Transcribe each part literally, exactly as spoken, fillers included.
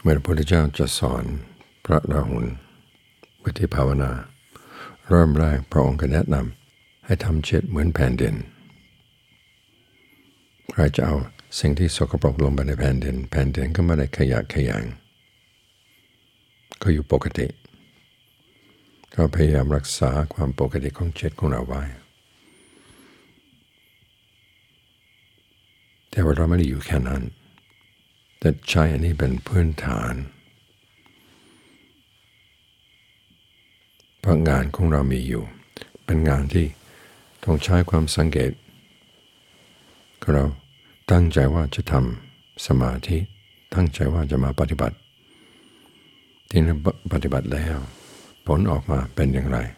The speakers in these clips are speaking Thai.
มื่อพระพุทธเจ้าจะสอนพระราหุลวิธีภาวนาเริ่มแรกพระองค์ก็แนะนำให้ทำจิตเหมือนแผ่นดินใครจะเอาสิ่งที่สกปรกลงไปในแผ่นดินแผ่นดินก็ไม่ได้ขยะขยงก็อยู่ปกติเราพยายามรักษาความปกติของจิตของเราไว้แต่ว่าเราไม่ได้อยู่แค่นั้นแต่ใช้อันนี้เป็นพื้นฐานเพราะงานของเรามีอยู่เป็นงานที่ต้องใช้ความสังเกตเราตั้งใจว่าจะทำสมาธิตั้งใจว่าจะมาปฏิบัติที่นั้นปฏิบัติแล้วผลออกมาเป็นอย่างไร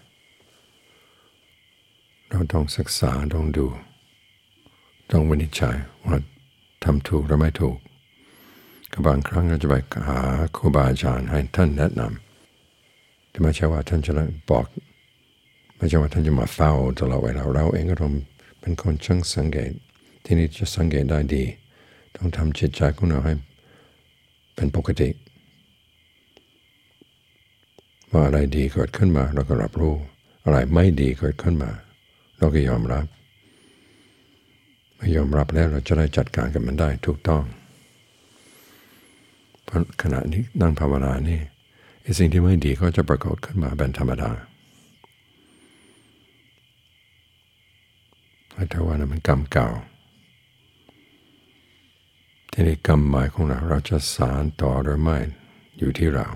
เราต้องศึกษาต้องดูต้องวินิจฉัยว่าทำถูกหรือไม่ถูกก็บางครั้งเราจะไปหาครูบาอาจารย์ให้ท่านแนะนำที่ไม่ใช่ว่าท่านจะบอกไม่ใช่ว่าท่านจะมาเฝ้าตลอดเวลาเราเองก็ต้องเป็นคนช่างสังเกตที่นี่จะสังเกตได้ดีต้องทำจิตใจของเราให้เป็นปกติว่าอะไรดีเกิดขึ้นมาเราก็รับรู้อะไรไม่ดีเกิดขึ้นมาเราก็ยอมรับไม่ยอมรับแล้วเราจะได้จัดการกับมันได้ถูกต้องเพราะขณะนี้นั่งภาวนานี่ไอ้สิ่งที่ไม่ดีก็จะปรากฏขึ้นมาเป็นธรรมดาถ้าว่านั้นมันกรรมเก่าที่นี่กรรมใหม่ของเราเราจะสานต่อหรือไม่อยู่ที่เรา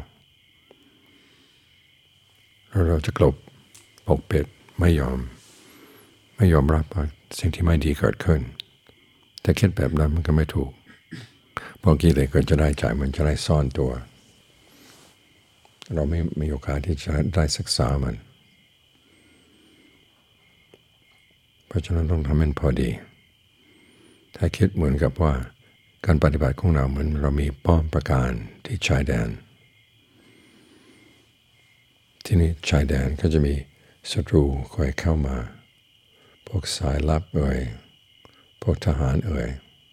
แล้วเราจะกลบปกปิดไม่ยอมไม่ยอมรับว่าสิ่งที่ไม่ดีเกิดขึ้นแต่คิดแบบนั้นมันก็ไม่ถูกเพราะกิเลสก็จะได้ใจมันจะได้ซ่อนตัวเราไม่มีโอกาสที่จะได้ศึกษามันเพราะฉะนั้นต้องทำให้พอดีถ้าคิดเหมือนกับว่าการปฏิบัติของเราเหมือนเรามีป้อมปราการที่ชายแดนที่นี่ชายแดนก็จะมีศัตรูคอยเข้ามาพวกสายลับเอ่ยพวกทหารเอ่ย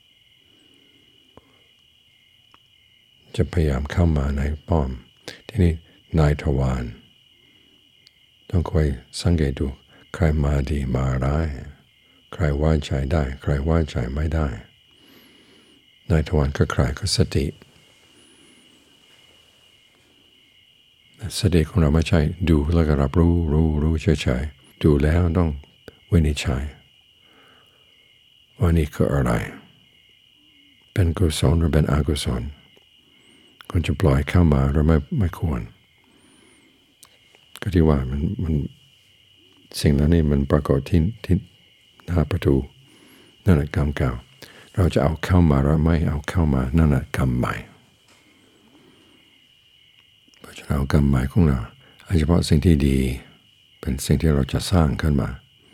จะพยายามเข้ามาในป้อมที่นี่นายทวารต้องคอยสังเกตดูใครมาดีมาร้ายใครไว้ใจได้ใครไว้ใจไม่ได้นายทวารก็ใครก็สติสติของเราไม่ใช่ดูแล้วก็รับรู้รู้รู้เฉยๆดูแล้วต้องวินิจฉัยว่านี่คืออะไรเป็นกุศลหรือเป็นอกุศลควรจะปล่อยเข้ามาหรือไม่ไม่ควรก็ที่ว่ามันมันสิ่งนั้นนี่มันปรากฏที่ที่หน้าประตูนั่นแหละกรรมเก่าเราจะเอาเข้ามาหรือไม่เอาเข้ามานั่นแหละกรรมใหม่เพราะฉะนั้นกรรมใหม่ของเราโดยเฉพาะสิ่งที่ดีเป็นสิ่งที่เราจะสร้างขึ้นมา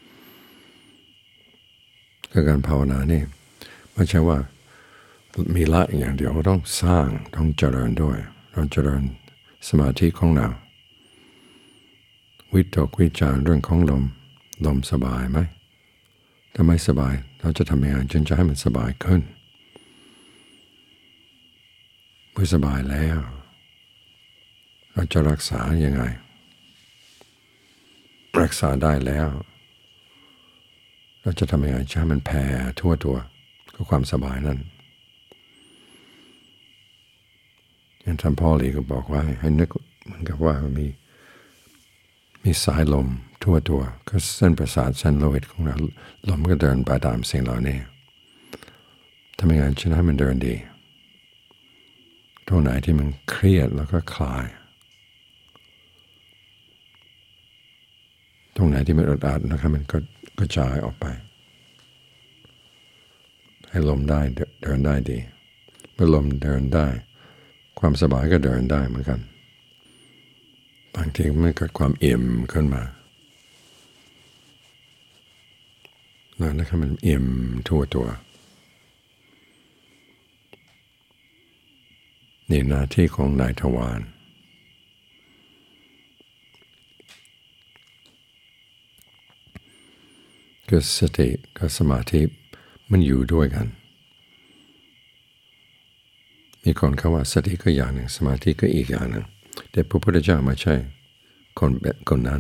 คือการภาวนานี่ไม่ใช่ว่ามีละอย่างเดียวเราต้องสร้างต้องเจริญด้วยเราเจริญสมาธิของเราวิตกวิจารเรื่องของลมลมสบายไหมถ้าไม่สบายเราจะทำยังไงจึงจะให้มันสบายขึ้นเมื่อสบายแล้วเราจะรักษายังไงรักษาได้แล้วเราจะทำยังไงให้มันแผ่ทั่วตัวก็ความสบายนั้นอย่างท่านพ่อหลีก็บอกว่าให้นึกเหมือนกับว่ามันมีมีสายลมทั่วตัวก็เส้นประสาทเส้นโลหิตของเราลมก็เดินไปตามสิ่งเหล่านี้ทำยังไงจะให้มันเดินดีตรงไหนที่มันเครียดแล้วก็คลายตรงไหนที่มันอึดอัดนะครับมันก็กระจายออกไปให้ลมได้เดินได้ดีเมื่อลมเดินได้ความสบายก็เดินได้เหมือนกันบางทีมันเกิดความเอี่ยมขึ้นมาแล้วนะครับมันเอี่ยมทั่วตัวนี่หน้าที่ของนายทวารคือสติกับสมาธิมันอยู่ด้วยกันมีคนเขาว่าสติก็อย่างหนึ่งสมาธิก็อีกอย่างหนึ่งแต่พระพุทธเจ้าไม่ใช่คนแบบคนนั้น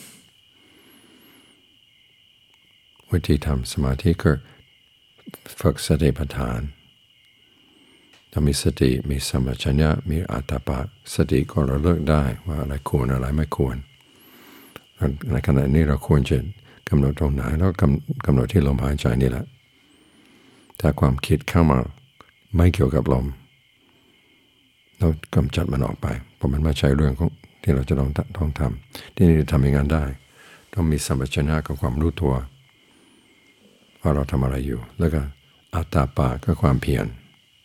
วิธีทำสมาธิคือฝึกสติปัฏฐานถ้ามีสติมีสัมปชัญญะมีอัตตาปะสติก็ระลึกได้ว่าอะไรควรอะไรไม่ควรในขณะนี้เราควรจะกำหนดตรงไหนแล้วกำกำหนดที่ลมหายใจนี่แหละถ้าความคิดเข้ามาไม่เกี่ยวกับลมเรากำจัดมันออกไปเพราะมันไม่ใช่เรื่องของที่เราจะต้องต้องทำที่นี่ทำอย่างนั้นได้ต้องมีสัมปชัญญะกับความรู้ตัวว่าเราทำอะไรอยู่แล้วก็อัตตาปะก็ความเพียร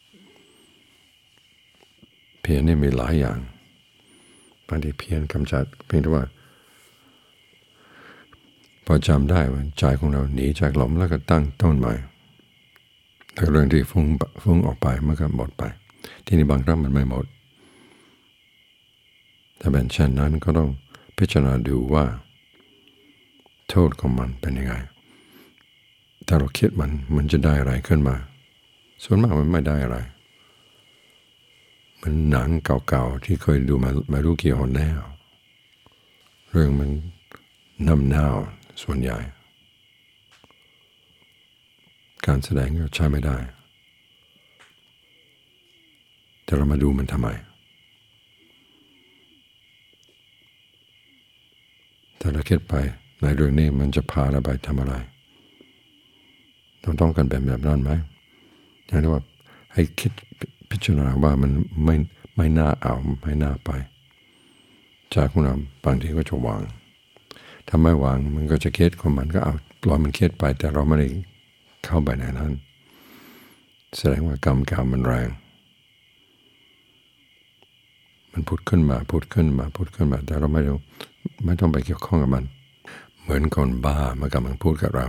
เพียรนี่มีหลายอย่างบางทีเพียรกำจัดเพียงแต่ว่าพอจำได้ว่าใจของเราหนีจากลมแล้วก็ตั้งต้นใหม่แต่เรื่องที่ฟุ้งฟุ้งออกไปมันก็หมดไปที่นี่บางครั้งมันไม่หมดถ้าเป็นเช่นนั้นก็ต้องพิจารณาดูว่าโทษของมันเป็นยังไงถ้าเราคิดมันมันจะได้อะไรขึ้นมาส่วนมากมันไม่ได้อะไรมันหนังเก่าๆที่เคยดูมาไม่รู้กี่หนแล้วเรื่องมันน้ำเน่าส่วนใหญ่การแสดงก็ใช้ไม่ได้แต่เรามาดูมันทำไมถ้าเราคิดไปในเรื่องนี้มันจะพาเราไปทำอะไรเราต้องการแบบแบบนั้นไหมอย่างที่ว่าให้คิดพิจารณาว่ามันไม่ไม่น่าเอาไม่น่าไปจากของเราบางทีก็จะวางถ้าไม่วางมันก็จะคิดของมันก็เอาปล่อยมันคิดไปแต่เราไม่ได้เข้าไปในนั้นแสดงว่ากรรมเก่ามันแรงมันพุดขึ้นมาพุดขึ้นมาพุดขึ้นมาแต่เราไม่ต้องไม่ต้องไปเกี่ยวข้องกับมันเหมือนคนบ้ามันกำลังพูดกับเรา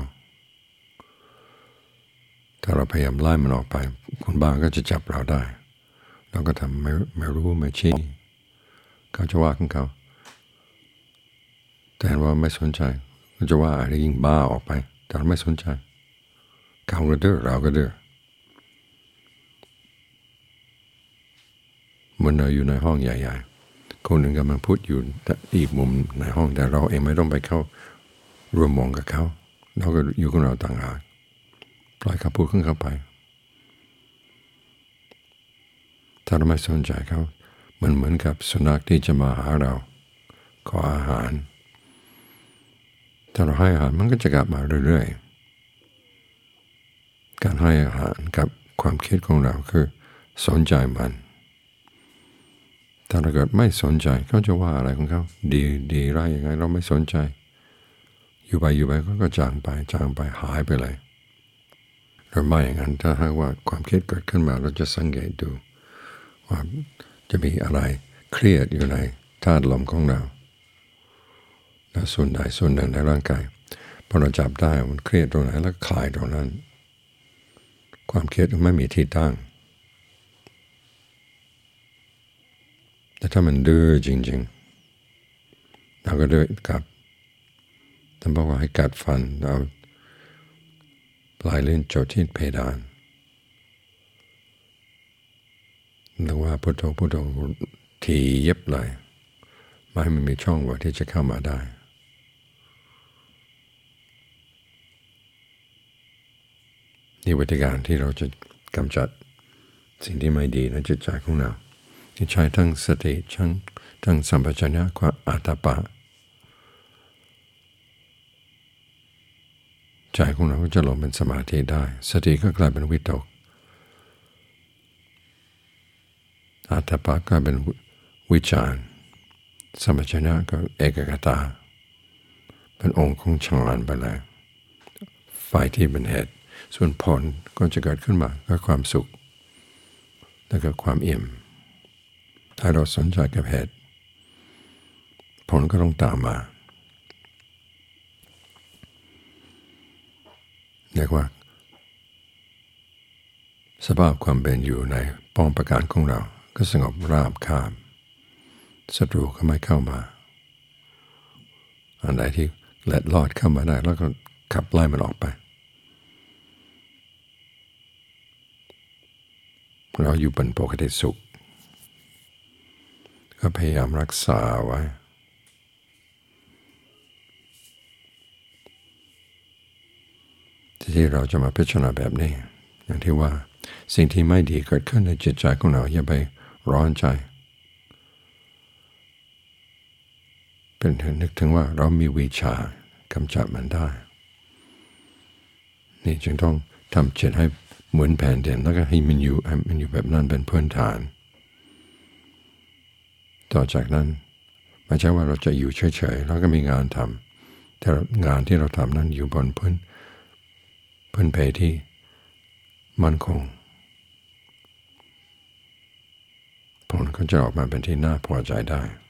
ถ้าเราพยายามไล่มันออกไปคนบ้าก็จะจับเราได้เราก็ทำไม่ไม่รู้ไม่ชี้เขาจะว่าของเขาแต่ว่าไม่สนใจเขาจะว่าอะไรยิ่งบ้าออกไปแต่เราไม่สนใจเขาก็ดื้อเราก็ดื้อเหมือนเราอยู่ในห้องใหญ่ๆคนหนึ่งกำลังพูดอยู่อีกมุมในห้องแต่เราเองไม่ต้องไปเข้าร่วมมองกับเขาเราก็อยู่กับเราต่างหากปล่อยเขาพูดขึ้นเข้าไปถ้าเราไม่สนใจเขามันเหมือนกับสุนัขที่จะมาหาเราขออาหารถ้าเราให้อาหารมันก็จะกลับมาเรื่อยๆการให้อาหารกับความคิดของเราคือสนใจมันถ้าเราเกิดไม่สนใจเขาจะว่าอะไรของเขาดีดีร้ายยังไงเราไม่สนใจอยู่ไปอยู่ไปเขาก็จางไปจางไปหายไปเลยหรือไม่อย่างนั้นถ้าหากว่าความคิดเกิดขึ้นมาเราจะสังเกตดูว่าจะมีอะไรเครียดอยู่ในธาตุลมของเราและส่วนใดส่วนหนึ่งในร่างกายพอเราจับได้มันเครียดตรงไหนแล้วคลายตรงนั้นความเครียดไม่มีที่ตั้งแต่ถ้ามันดื้อจริงๆเราก็ดื้อกับท่านบอกว่าให้กัดฟันเราปลายลิ้นจดที่เพดานหรือว่าพุทโธพุทโธทีเย็บเลยไม่ให้มันมีช่องว่างที่จะเข้ามาได้นี่วิธีการที่เราจะกำจัดสิ่งที่ไม่ดีในจิตใจของเราที่ใช้ทั้งสติทั้งทั้งสัมปชัญญะความอัตตาปะใจของเราก็จะลงเป็นสมาธิได้สติก็กลายเป็นวิตกอัตตาปะก็เป็นวิจารณ์สัมปชัญญะก็เอกคตาเป็นองค์ของฌานไปแล้วฝ่ายที่เป็นเหตุส่วนผลก็จะเกิดขึ้นมาก็ความสุขแล้วก็ความอิ่มถ้าเราสนใจกับเหตุผลก็ต้องตามมาเรียกว่าสภาพความเป็นอยู่ในป้องประการของเราก็สงบราบคาบศัตรูก็ไม่เข้ามาอันใดที่เล็ดลอดเข้ามาได้แล้วก็ขับไล่มันออกไปเราอยู่บนปกติสุขก็พยายามรักษาไว้ที่เราจะมาพิจารณาแบบนี้อย่างที่ว่าสิ่งที่ไม่ดีเกิดขึ้นในจิตใจของเราอย่าไปร้อนใจเป็นนึกถึงว่าเรามีวิชากำจัดมันได้นี่จึงต้องทำจิตให้เหมือนแผ่นดินแล้วก็ให้มันอยู่ให้มันอยู่แบบนั้นเป็นพื้นฐานต่อจากนั้นไม่ใช่ว่าเราจะอยู่เฉยๆแล้วก็มีงานทำแต่งานที่เราทำนั้นอยู่บนพื้นพื้นเพที่มั่นคงผลก็จะออกมาเป็นที่น่าพอใจได้